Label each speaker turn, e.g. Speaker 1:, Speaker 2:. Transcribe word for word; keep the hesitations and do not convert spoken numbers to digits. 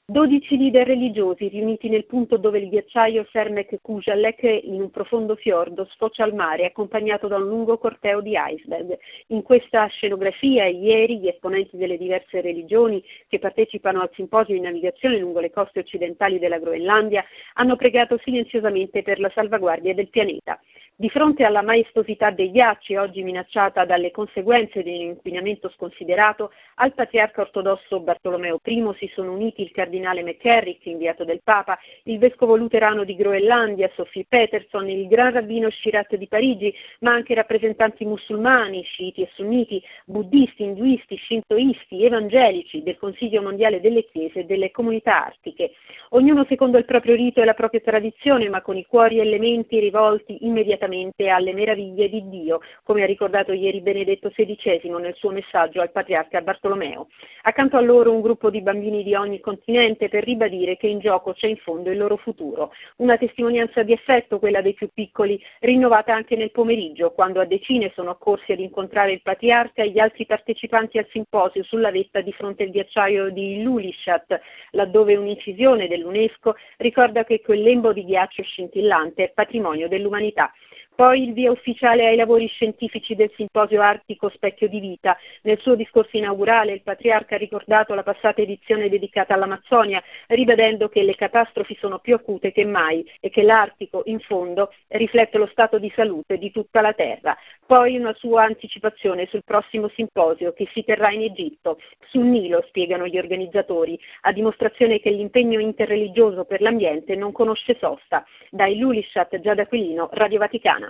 Speaker 1: dodici leader religiosi riuniti nel punto dove il ghiacciaio Sermek-Kujalleq in un profondo fiordo sfocia al mare accompagnato da un lungo corteo di iceberg. In questa scenografia ieri gli esponenti delle diverse religioni che partecipano al simposio di navigazione lungo le coste occidentali della Groenlandia hanno pregato silenziosamente per la salvaguardia del pianeta. Di fronte alla maestosità dei ghiacci, oggi minacciata dalle conseguenze di un inquinamento sconsiderato, al patriarca ortodosso Bartolomeo primo si sono uniti il cardinale McCarrick, inviato del Papa, il vescovo luterano di Groenlandia, Sophie Peterson, il gran rabbino Shirat di Parigi, ma anche rappresentanti musulmani, sciiti e sunniti, buddisti, induisti, shintoisti, evangelici, del Consiglio mondiale delle chiese e delle comunità artiche. Ognuno secondo il proprio rito e la propria tradizione, ma con i cuori e le menti rivolti immediatamente alle meraviglie di Dio, come ha ricordato ieri Benedetto sedicesimo nel suo messaggio al patriarca Bartolomeo. Accanto a loro un gruppo di bambini di ogni continente per ribadire che in gioco c'è in fondo il loro futuro. Una testimonianza di affetto, quella dei più piccoli, rinnovata anche nel pomeriggio, quando a decine sono accorsi ad incontrare il patriarca e gli altri partecipanti al simposio sulla vetta di fronte al ghiacciaio di Ilulissat, laddove un'incisione dell'UNESCO ricorda che quel lembo di ghiaccio scintillante è patrimonio dell'umanità. Poi il via ufficiale ai lavori scientifici del simposio artico Specchio di Vita. Nel suo discorso inaugurale il patriarca ha ricordato la passata edizione dedicata all'Amazzonia, ribadendo che le catastrofi sono più acute che mai e che l'Artico, in fondo, riflette lo stato di salute di tutta la Terra. Poi una sua anticipazione sul prossimo simposio che si terrà in Egitto, sul Nilo, spiegano gli organizzatori, a dimostrazione che l'impegno interreligioso per l'ambiente non conosce sosta. Da Ilulissat, Giada Aquilino, Radio Vaticana.